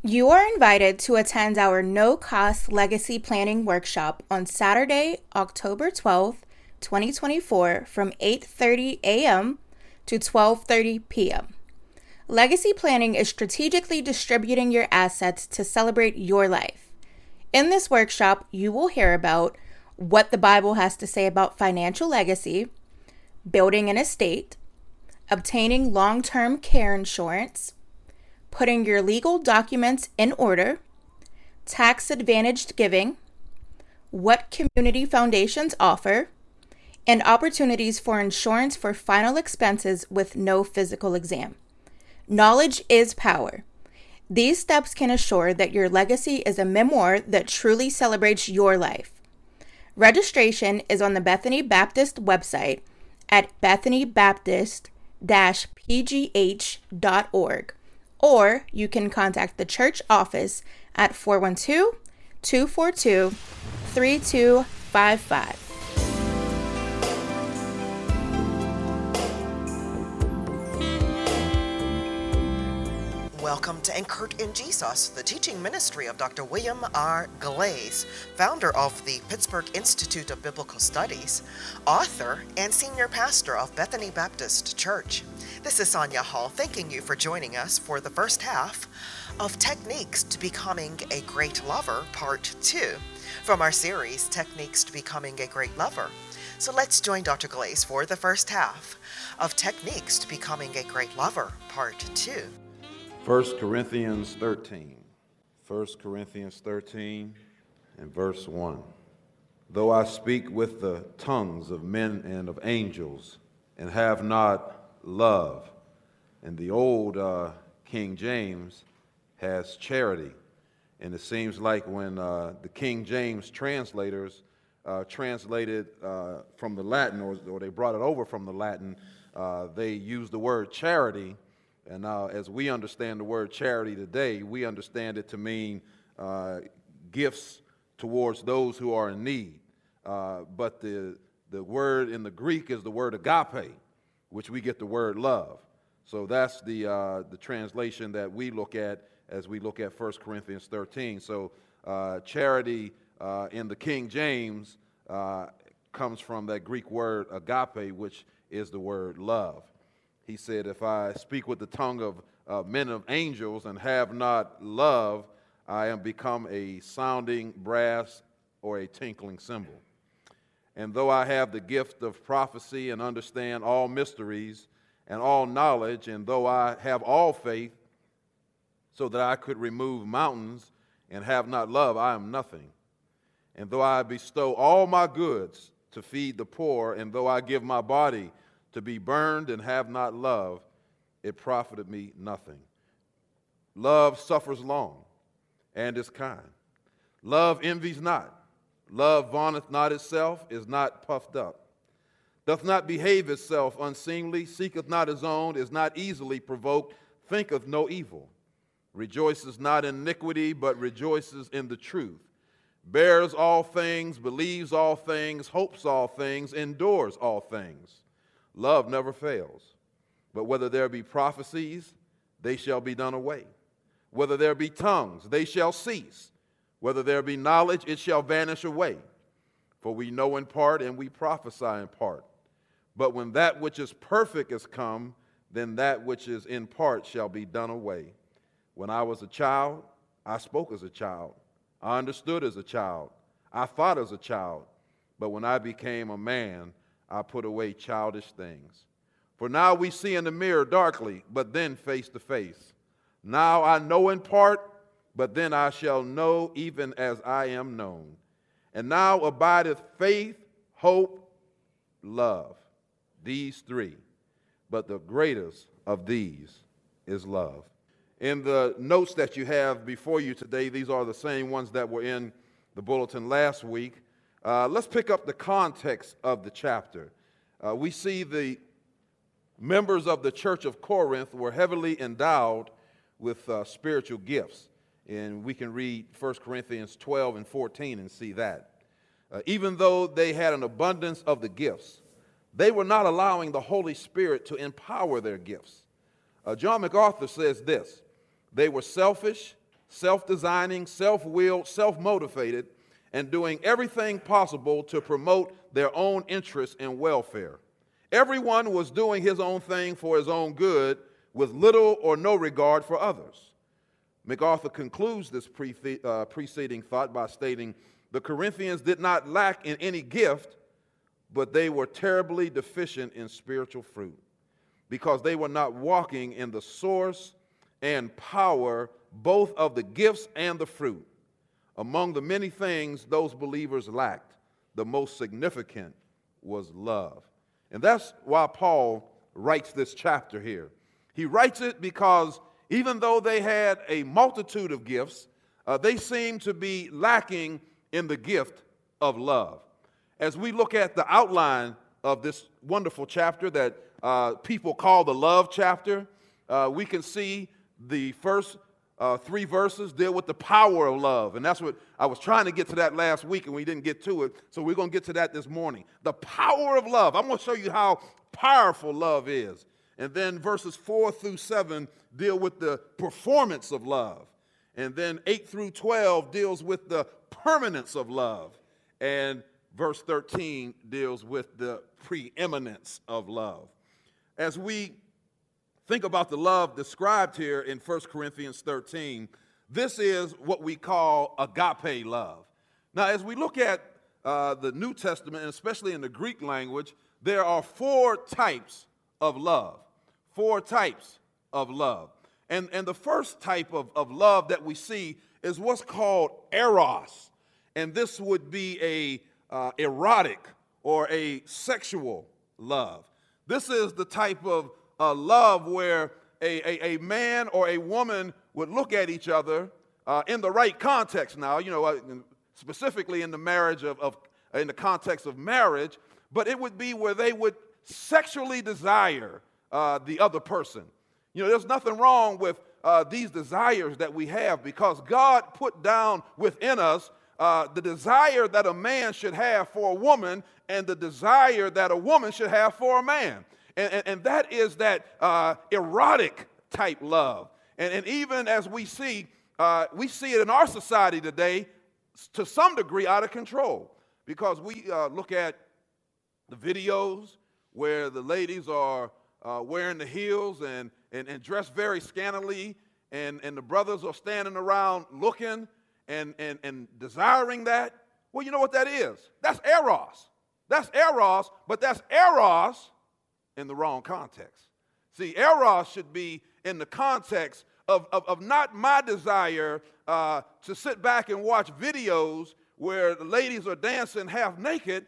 You are invited to attend our no-cost legacy planning workshop on Saturday, October 12th, 2024 from 8:30 a.m. to 12:30 p.m. Legacy planning is strategically distributing your assets to celebrate your life. In this workshop, you will hear about what the Bible has to say about financial legacy, building an estate, obtaining long-term care insurance, putting your legal documents in order, tax-advantaged giving, what community foundations offer, and opportunities for insurance for final expenses with no physical exam. Knowledge is power. These steps can assure that your legacy is a memoir that truly celebrates your life. Registration is on the Bethany Baptist website at bethanybaptist-pgh.org, or you can contact the church office at 412-242-3255. Welcome to Anchored in Jesus, the teaching ministry of Dr. William R. Glaze, founder of the Pittsburgh Institute of Biblical Studies, author, and senior pastor of Bethany Baptist Church. This is Sonia Hall, thanking you for joining us for the first half of Techniques to Becoming a Great Lover, Part 2, from our series, Techniques to Becoming a Great Lover. So let's join Dr. Glaze for the first half of Techniques to Becoming a Great Lover, Part 2. 1 Corinthians 13. 1 Corinthians 13 and verse 1. Though I speak with the tongues of men and of angels, and have not love. And the old King James has charity. And it seems like when the King James translators translated from the Latin, or they brought it over from the Latin, they used the word charity. And now, as we understand the word charity today, we understand it to mean gifts towards those who are in need. But the word in the Greek is the word agape, which we get the word love. So that's the translation that we look at as we look at 1 Corinthians 13. So charity in the King James comes from that Greek word agape, which is the word love. He said, if I speak with the tongue of men of angels and have not love, I am become a sounding brass or a tinkling cymbal. And though I have the gift of prophecy and understand all mysteries and all knowledge, and though I have all faith so that I could remove mountains and have not love, I am nothing. And though I bestow all my goods to feed the poor, and though I give my body to be burned and have not love, it profited me nothing. Love suffers long and is kind. Love envies not. Love vaunteth not itself, is not puffed up, doth not behave itself unseemly, seeketh not his own, is not easily provoked, thinketh no evil, rejoices not in iniquity, but rejoices in the truth, bears all things, believes all things, hopes all things, endures all things. Love never fails. But whether there be prophecies, they shall be done away. Whether there be tongues, they shall cease. Whether there be knowledge, it shall vanish away. For we know in part, and we prophesy in part. But when that which is perfect is come, then that which is in part shall be done away. When I was a child, I spoke as a child. I understood as a child. I thought as a child. But when I became a man, I put away childish things. For now we see in the mirror darkly, but then face to face. Now I know in part, but then I shall know even as I am known. And now abideth faith, hope, love. These three. But the greatest of these is love. In the notes that you have before you today, these are the same ones that were in the bulletin last week. Let's pick up the context of the chapter. We see the members of the church of Corinth were heavily endowed with spiritual gifts. And we can read 1 Corinthians 12 and 14 and see that. Even though they had an abundance of the gifts, they were not allowing the Holy Spirit to empower their gifts. John MacArthur says this: they were selfish, self-designing, self-willed, self-motivated, and doing everything possible to promote their own interests and welfare. Everyone was doing his own thing for his own good with little or no regard for others. MacArthur concludes this preceding thought by stating, the Corinthians did not lack in any gift, but they were terribly deficient in spiritual fruit because they were not walking in the source and power both of the gifts and the fruit. Among the many things those believers lacked, the most significant was love. And that's why Paul writes this chapter here. He writes it because even though they had a multitude of gifts, they seemed to be lacking in the gift of love. As we look at the outline of this wonderful chapter that people call the love chapter, we can see the first 3 verses deal with the power of love. And that's what I was trying to get to that last week, and we didn't get to it. So we're going to get to that this morning. The power of love. I'm going to show you how powerful love is. And then verses 4 through 7 deal with the performance of love. And then 8 through 12 deals with the permanence of love. And verse 13 deals with the preeminence of love. As we think about the love described here in 1 Corinthians 13, this is what we call agape love. Now, as we look at the New Testament, and especially in the Greek language, there are 4 types of love. 4 types of love. And the first type of love that we see is what's called eros. And this would be a erotic or a sexual love. This is the type of love where a man or a woman would look at each other in the right context now, specifically in the marriage in the context of marriage, but it would be where they would sexually desire the other person. There's nothing wrong with these desires that we have because God put down within us the desire that a man should have for a woman and the desire that a woman should have for a man. And that is that erotic type love. And even as we see it in our society today, to some degree out of control. Because we look at the videos where the ladies are wearing the heels and dressed very scantily, and the brothers are standing around looking and desiring that. Well, you know what that is? That's eros. That's eros, but that's eros in the wrong context. See, eros should be in the context of not my desire to sit back and watch videos where the ladies are dancing half naked,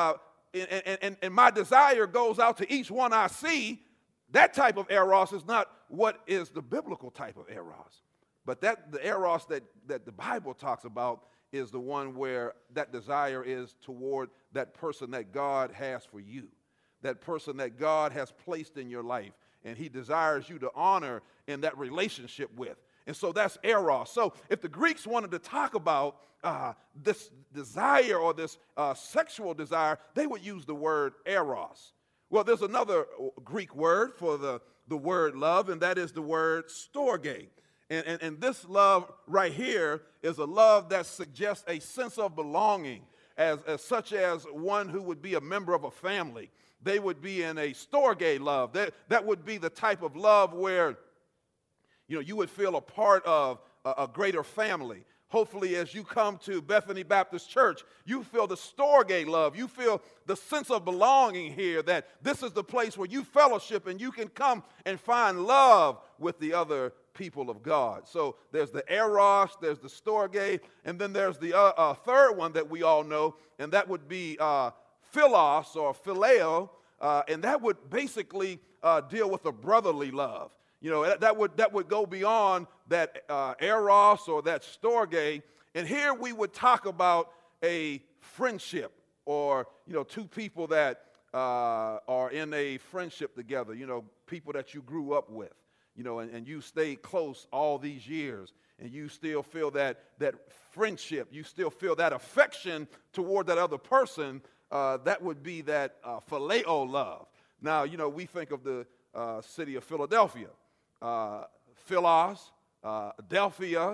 and my desire goes out to each one I see. That type of eros is not what is the biblical type of eros. But the eros that the Bible talks about is the one where that desire is toward that person that God has for you, that person that God has placed in your life, and he desires you to honor in that relationship with. And so that's eros. So if the Greeks wanted to talk about this desire or this sexual desire, they would use the word eros. Well, there's another Greek word for the word love, and that is the word storge. And this love right here is a love that suggests a sense of belonging, as such as one who would be a member of a family. They would be in a storge love. That would be the type of love where you would feel a part of a greater family. Hopefully, as you come to Bethany Baptist Church, you feel the storge love. You feel the sense of belonging here, that this is the place where you fellowship and you can come and find love with the other people of God. So there's the eros, there's the storge, and then there's the third one that we all know, and that would be philos or phileo, and that would basically deal with a brotherly love. That would go beyond that eros or that storge. And here we would talk about a friendship, or, two people that are in a friendship together, people that you grew up with, and you stayed close all these years, and you still feel that friendship, you still feel that affection toward that other person. That would be that phileo love. Now, we think of the city of Philadelphia. Philos, Delphia,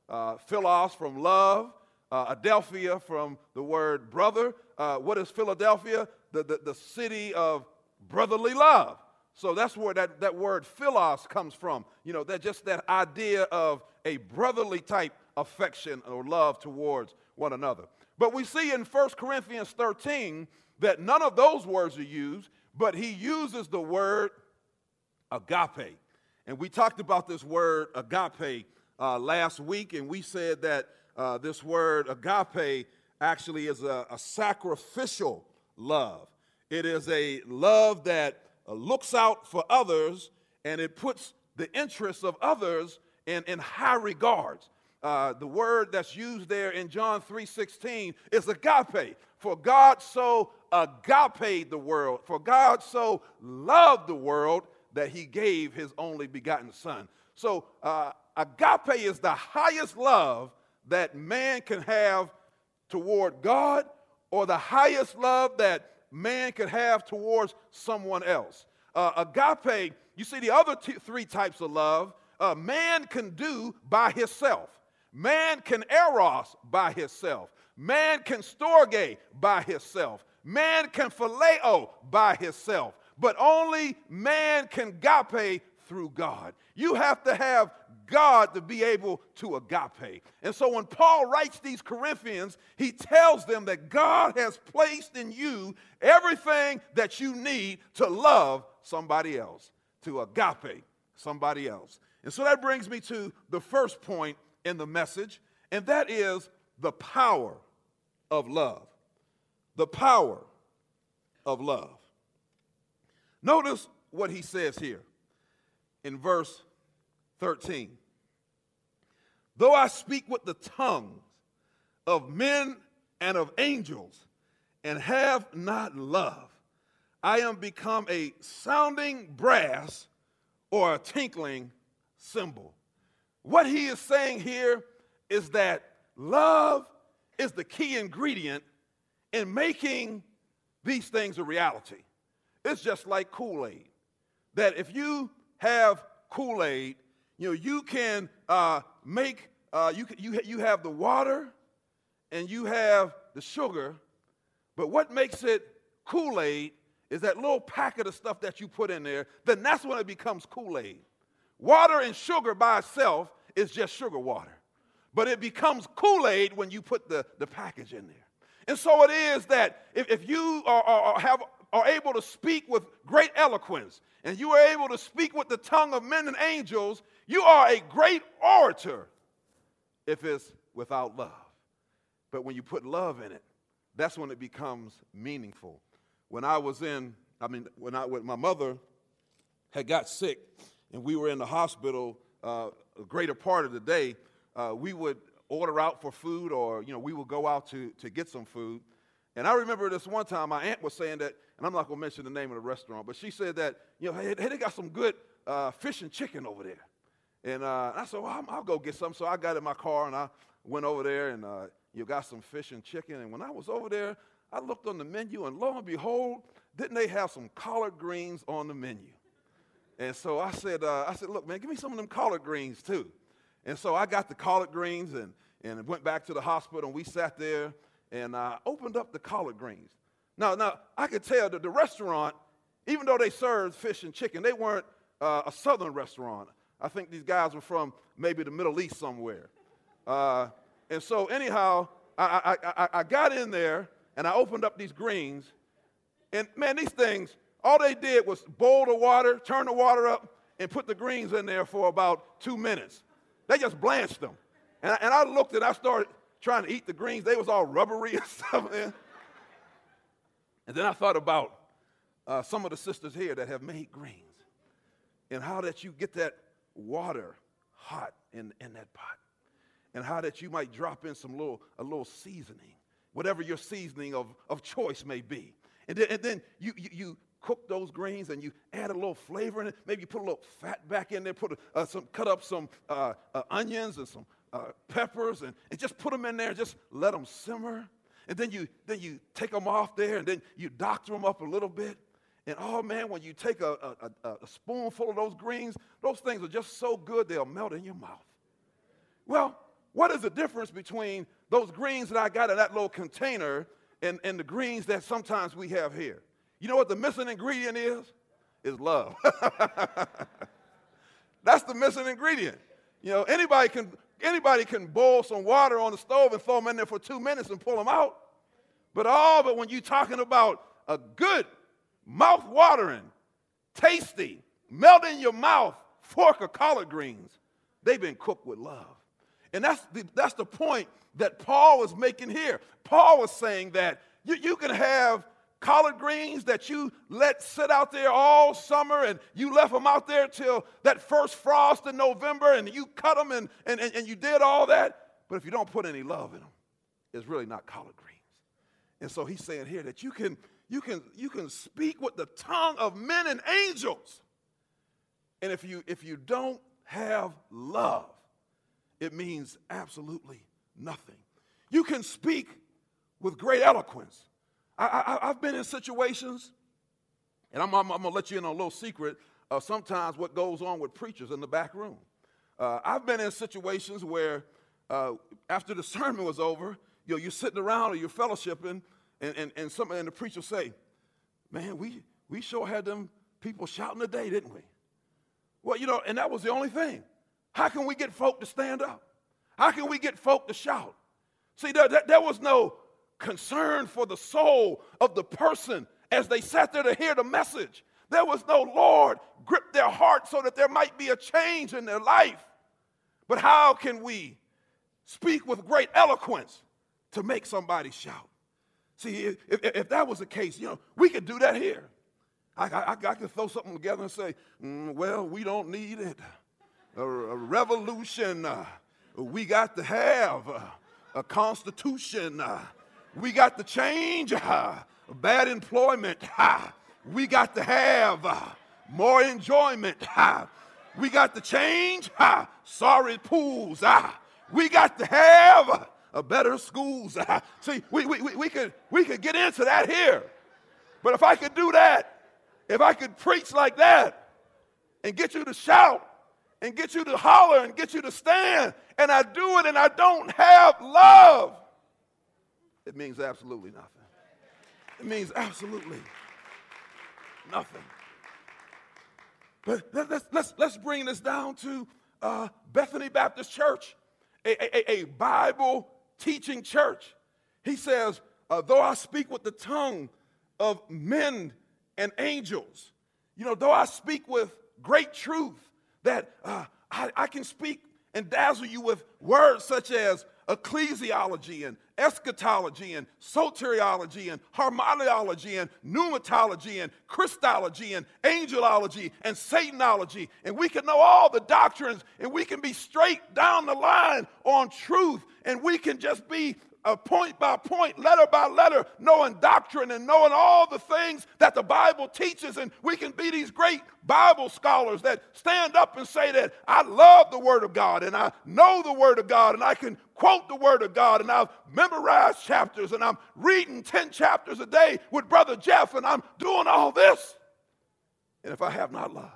Philos from love, Adelphia from the word brother. What is Philadelphia? The city of brotherly love. So that's where that word philos comes from. You know, that idea of a brotherly type affection or love towards one another. But we see in 1 Corinthians 13 that none of those words are used, but he uses the word agape. And we talked about this word agape last week, and we said that this word agape actually is a sacrificial love. It is a love that looks out for others, and it puts the interests of others in high regards. The word that's used there in John 3:16 is agape. For God so agaped the world, for God so loved the world that he gave his only begotten son. So agape is the highest love that man can have toward God, or the highest love that man could have towards someone else. Agape, you see the other three types of love, man can do by himself. Man can eros by himself. Man can storge by himself. Man can phileo by himself. But only man can agape through God. You have to have God to be able to agape. And so when Paul writes these Corinthians, he tells them that God has placed in you everything that you need to love somebody else, to agape somebody else. And so that brings me to the first point in the message, and that is the power of love. The power of love. Notice what he says here in verse 13. Though I speak with the tongues of men and of angels and have not love, I am become a sounding brass or a tinkling cymbal. What he is saying here is that love is the key ingredient in making these things a reality. It's just like Kool-Aid. That if you have Kool-Aid, you can make, you have the water and you have the sugar, but what makes it Kool-Aid is that little packet of stuff that you put in there, then that's when it becomes Kool-Aid. Water and sugar by itself is just sugar water. But it becomes Kool-Aid when you put the package in there. And so it is that if you are able to speak with great eloquence, and you are able to speak with the tongue of men and angels, you are a great orator if it's without love. But when you put love in it, that's when it becomes meaningful. When my mother had got sick and we were in the hospital a greater part of the day, we would order out for food, or we would go out to get some food. And I remember this one time my aunt was saying that, and I'm not going to mention the name of the restaurant, but she said that, hey, they got some good fish and chicken over there. And I said, well, I'll go get some. So I got in my car and I went over there and got some fish and chicken. And when I was over there, I looked on the menu, and lo and behold, didn't they have some collard greens on the menu? And so I said, look, man, give me some of them collard greens too. And so I got the collard greens and went back to the hospital, and we sat there and opened up the collard greens. Now I could tell that the restaurant, even though they served fish and chicken, they weren't a southern restaurant. I think these guys were from maybe the Middle East somewhere. And so anyhow, I got in there and I opened up these greens, and man, these things, all they did was boil the water, turn the water up, and put the greens in there for about 2 minutes. They just blanched them. And I looked and I started trying to eat the greens. They was all rubbery and stuff, man. And then I thought about some of the sisters here that have made greens and how that you get that water hot in that pot, and how that you might drop in a little seasoning, whatever your seasoning of choice may be. And then you cook those greens and you add a little flavor in it. Maybe you put a little fat back in there, cut up some onions and some peppers, and just put them in there and just let them simmer. And then you take them off there, and then you doctor them up a little bit. And oh man, when you take a spoonful of those greens, those things are just so good they'll melt in your mouth. Well, what is the difference between those greens that I got in that little container and the greens that sometimes we have here? You know what the missing ingredient is? Is love. That's the missing ingredient. You know, anybody can boil some water on the stove and throw them in there for 2 minutes and pull them out. But when you're talking about a good, mouth-watering, tasty, melt in your mouth fork of collard greens, they've been cooked with love. And that's the point that Paul is making here. Paul was saying that you can have collard greens that you let sit out there all summer, and you left them out there till that first frost in November, and you cut them and you did all that. But if you don't put any love in them, it's really not collard greens. And so he's saying here that you can speak with the tongue of men and angels. And if you don't have love, it means absolutely nothing. You can speak with great eloquence. I've been in situations, and I'm going to let you in on a little secret of sometimes what goes on with preachers in the back room. I've been in situations where after the sermon was over, you're sitting around or you're fellowshipping, and the preacher say, man, we sure had them people shouting today, didn't we? Well, and that was the only thing. How can we get folk to stand up? How can we get folk to shout? See, there was no concern for the soul of the person as they sat there to hear the message. There was no, Lord, grip their heart so that there might be a change in their life. But how can we speak with great eloquence to make somebody shout? See, if that was the case, we could do that here. I could throw something together and say, well, we don't need it. A revolution. We got to have a constitution. We got to change bad employment. We got to have more enjoyment. We got to change sorry pools. We got to have better schools. See, we could get into that here. But if I could do that, if I could preach like that and get you to shout and get you to holler and get you to stand, and I do it and I don't have love, it means absolutely nothing. It means absolutely nothing. But let's bring this down to Bethany Baptist Church, a Bible teaching church. He says, though I speak with the tongue of men and angels, though I speak with great truth, that I can speak and dazzle you with words such as ecclesiology and eschatology and soteriology and harmoniology and pneumatology and Christology and angelology and Satanology, and we can know all the doctrines, and we can be straight down the line on truth, and we can just be point by point, letter by letter, knowing doctrine and knowing all the things that the Bible teaches, and we can be these great Bible scholars that stand up and say that I love the Word of God, and I know the Word of God, and I can quote the Word of God, and I've memorized chapters, and I'm reading 10 chapters a day with Brother Jeff, and I'm doing all this. And if I have not love,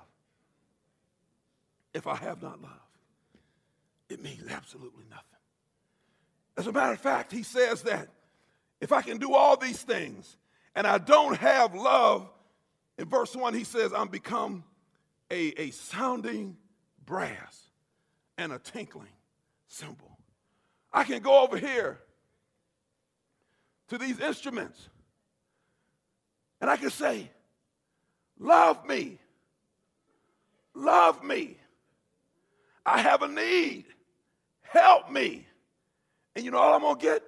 it means absolutely nothing. As a matter of fact, he says that if I can do all these things and I don't have love, in verse 1 he says, I'm become a sounding brass and a tinkling cymbal. I can go over here to these instruments and I can say, love me, I have a need, help me. And you know all I'm going to get?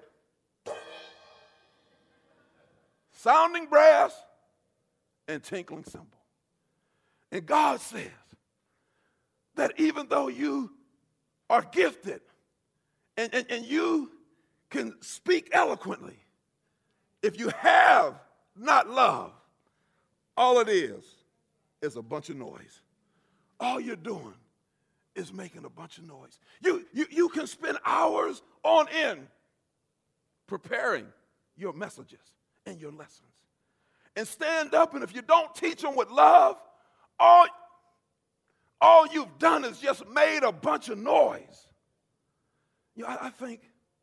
Sounding brass and tinkling cymbal. And God says that even though you are gifted and you can speak eloquently, if you have not love, all it is a bunch of noise. All you're doing is making a bunch of noise. You can spend hours on end preparing your messages and your lessons. And stand up, and if you don't teach them with love, all you've done is just made a bunch of noise. I think,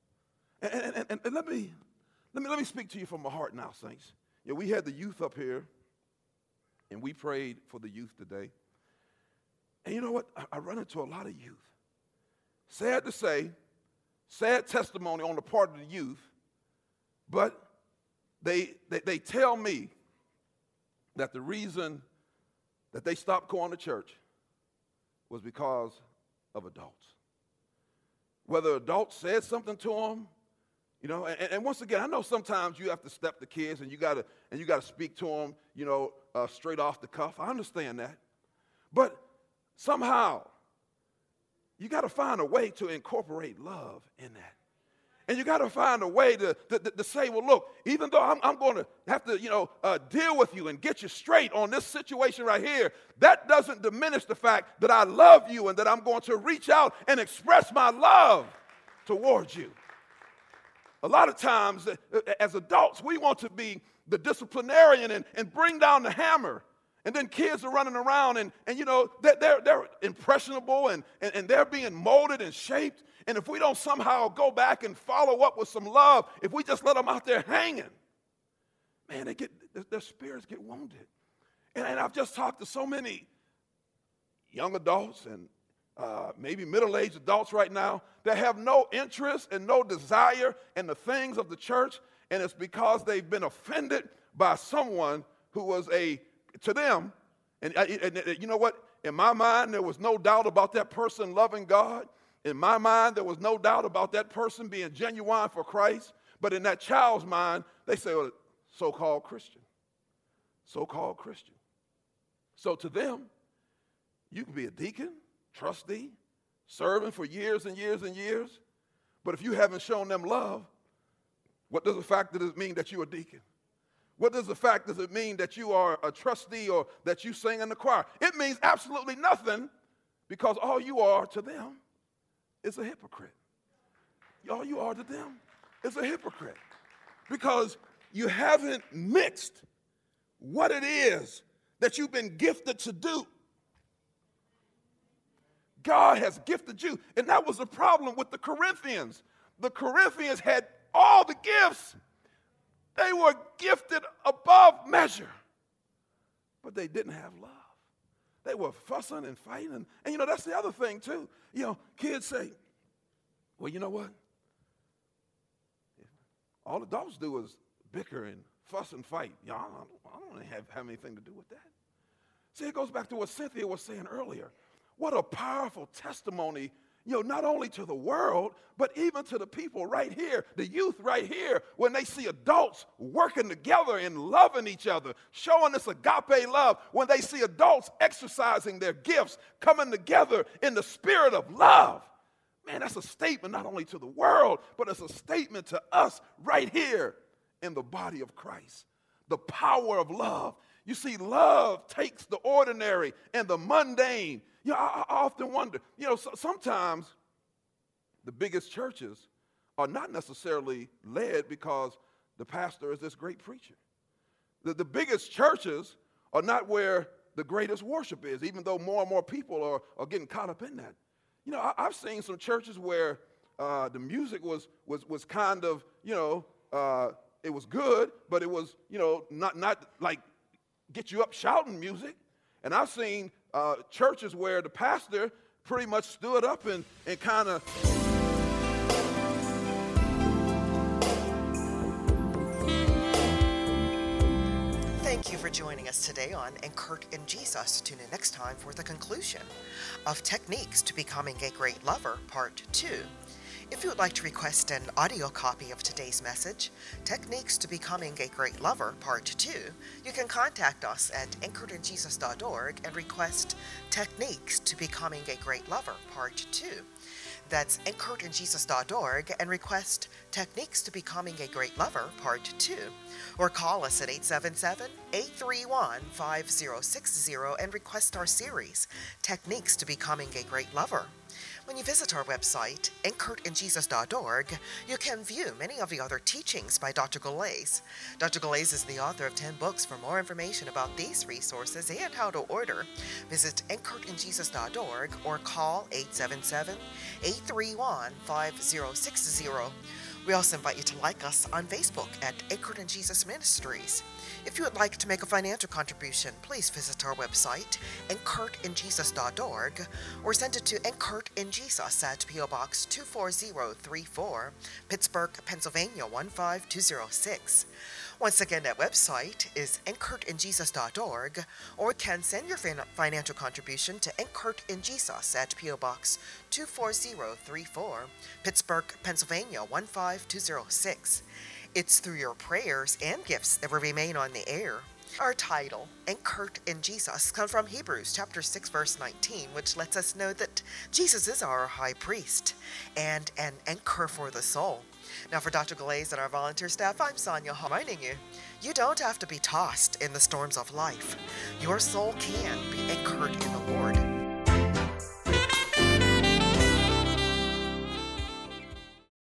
and let me speak to you from my heart now, saints. We had the youth up here, and we prayed for the youth today. And you know what? I run into a lot of youth. Sad to say, sad testimony on the part of the youth, but they tell me that the reason that they stopped going to church was because of adults. Whether adults said something to them, and once again, I know sometimes you have to step the kids and you gotta speak to them, straight off the cuff. I understand that, but somehow you got to find a way to incorporate love in that. And you got to find a way to say, well, look, even though I'm going to have to, deal with you and get you straight on this situation right here, that doesn't diminish the fact that I love you and that I'm going to reach out and express my love towards you. A lot of times, as adults, we want to be the disciplinarian and bring down the hammer. And then kids are running around and they're impressionable and they're being molded and shaped. And if we don't somehow go back and follow up with some love, if we just let them out there hanging, man, their spirits get wounded. And I've just talked to so many young adults and maybe middle-aged adults right now that have no interest and no desire in the things of the church. And it's because they've been offended by someone who was to them, and you know what? In my mind, there was no doubt about that person loving God. In my mind, there was no doubt about that person being genuine for Christ. But in that child's mind, they say, well, so-called Christian. So-called Christian. So to them, you can be a deacon, trustee, serving for years and years and years. But if you haven't shown them love, what does it mean that you're a deacon? What does it mean that you are a trustee or that you sing in the choir? It means absolutely nothing, because all you are to them is a hypocrite. All you are to them is a hypocrite, because you haven't mixed what it is that you've been gifted to do. God has gifted you, and that was the problem with the Corinthians. The Corinthians had all the gifts. They were gifted above measure, but they didn't have love. They were fussing and fighting. And that's the other thing, too. Kids say, well, you know what? All adults do is bicker and fuss and fight. I don't have anything to do with that. See, it goes back to what Cynthia was saying earlier. What a powerful testimony, not only to the world, but even to the people right here, the youth right here, when they see adults working together and loving each other, showing this agape love, when they see adults exercising their gifts, coming together in the spirit of love. Man, that's a statement not only to the world, but it's a statement to us right here in the body of Christ. The power of love. You see, love takes the ordinary and the mundane. I often wonder, sometimes the biggest churches are not necessarily led because the pastor is this great preacher. The biggest churches are not where the greatest worship is, even though more and more people are getting caught up in that. I've seen some churches where the music was kind of, it was good, but it was, not like get you up shouting music. And I've seen churches where the pastor pretty much stood up and kind of... Thank you for joining us today on Anchored in Jesus. Tune in next time for the conclusion of Techniques to Becoming a Great Lover, Part 2. If you would like to request an audio copy of today's message, Techniques to Becoming a Great Lover, Part 2, you can contact us at anchoredinjesus.org and request Techniques to Becoming a Great Lover, Part 2. That's anchoredinjesus.org and request Techniques to Becoming a Great Lover, Part 2. Or call us at 877-831-5060 and request our series, Techniques to Becoming a Great Lover. When you visit our website, anchoredinjesus.org, you can view many of the other teachings by Dr. Galais. Dr. Galais is the author of 10 books. For more information about these resources and how to order, visit anchoredinjesus.org or call 877-831-5060. We also invite you to like us on Facebook at Anchored in Jesus Ministries. If you would like to make a financial contribution, please visit our website, anchoredinjesus.org, or send it to Anchored in Jesus at P.O. Box 24034, Pittsburgh, Pennsylvania 15206. Once again, that website is anchoredinjesus.org, or you can send your financial contribution to Anchored in Jesus at P.O. Box 24034, Pittsburgh, Pennsylvania 15206. It's through your prayers and gifts that will remain on the air. Our title, Anchored in Jesus, comes from Hebrews chapter 6, verse 19, which lets us know that Jesus is our high priest and an anchor for the soul. Now, for Dr. Galais and our volunteer staff, I'm Sonia reminding you, you don't have to be tossed in the storms of life. Your soul can be anchored in the Lord.